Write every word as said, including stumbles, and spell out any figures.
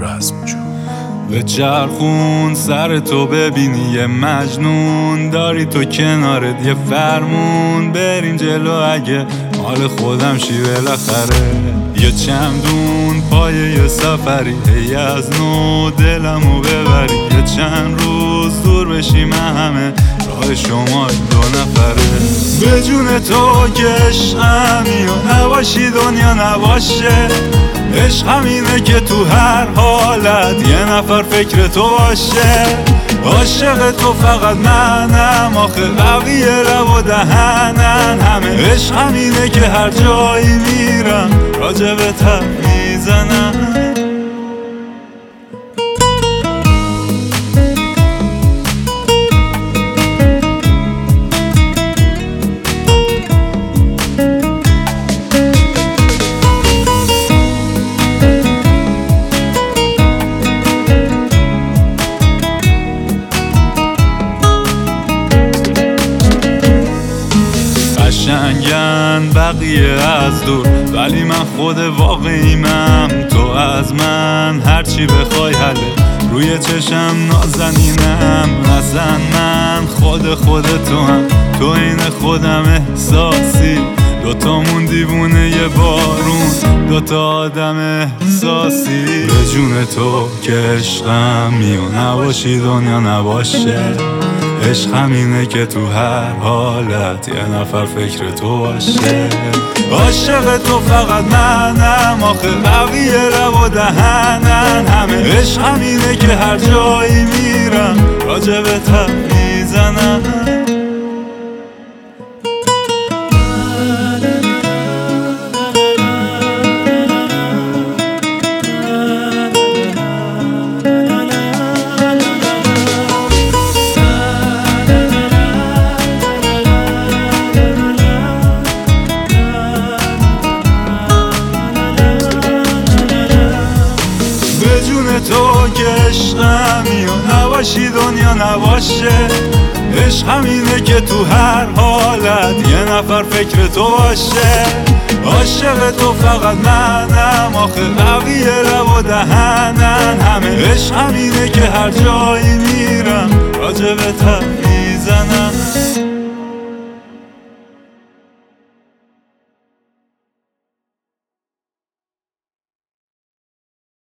رسم جون. به چرخون سر تو ببینی یه مجنون داری تو کنارت یه فرمون بریم جلو اگه مال خودم شی بالاخره یه چمدون پای یه سفری هی از نو دلمو ببری یه چند روز دور بشیم همه راه شما دو نفره به جون تو که عشقمی و نباشی دنیا نباشه عشق همینه که تو هر حالت یه نفر فکر تو باشه عاشق تو فقط منم آخه بقیه لب و دهنن همه عشق همینه که هر جایی میرم راجبت حرف میزنم قشنگن بقیه از دور ولی من خود واقعیمم تو از من هرچی بخوای حله روی چشم نازنینم نزن من خود خود تو هم تو این خودم احساسی دوتامون دیوونه یه بارون دوتا آدم احساسی به جون تو که عشقمی و نباشی دنیا نباشه عشق همینه که تو هر حالت یه نفر فکر تو باشه عاشق تو فقط منم آخه بقیه لب و دهنن همه عشق همینه که هر جایی میرم راجبت حرف میزنم تو که عشقمی و نباشی دنیا نباشه عشق همینه که تو هر حالت یه نفر فکر تو باشه عاشق تو فقط منم آخه بقیه لب و دهنن همه عشق همینه که هر جایی میرم راجبت حرف میزنم